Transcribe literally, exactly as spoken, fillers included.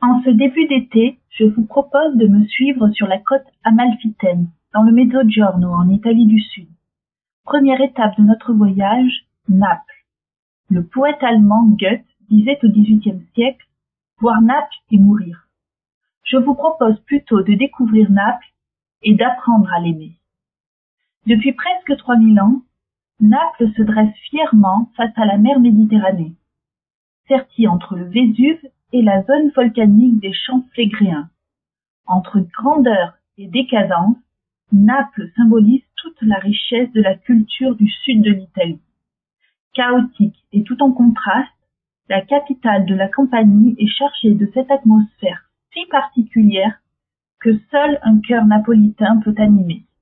En ce début d'été, je vous propose de me suivre sur la côte amalfitaine, dans le Mezzogiorno, en Italie du Sud. Première étape de notre voyage, Naples. Le poète allemand Goethe disait au dix-huitième siècle « Voir Naples et mourir ». Je vous propose plutôt de découvrir Naples et d'apprendre à l'aimer. Depuis presque trois mille ans, Naples se dresse fièrement face à la mer Méditerranée, sertie entre le Vésuve et la zone volcanique des Champs Phlegréens. Entre grandeur et décadence, Naples symbolise toute la richesse de la culture du sud de l'Italie. Chaotique et tout en contraste, la capitale de la Campanie est chargée de cette atmosphère si particulière que seul un cœur napolitain peut animer.